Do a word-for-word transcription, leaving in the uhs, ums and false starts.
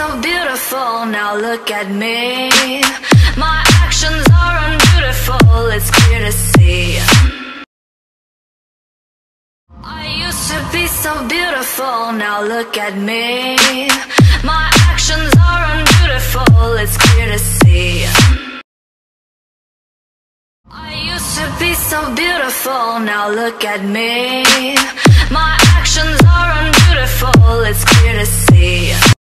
so beautiful, now look at me. My actions are unbeautiful, it's clear to see. I used to be so beautiful, now look at me. My actions are unbeautiful, it's clear to see. I used to be so beautiful, now look at me. My actions are unbeautiful, it's clear to see.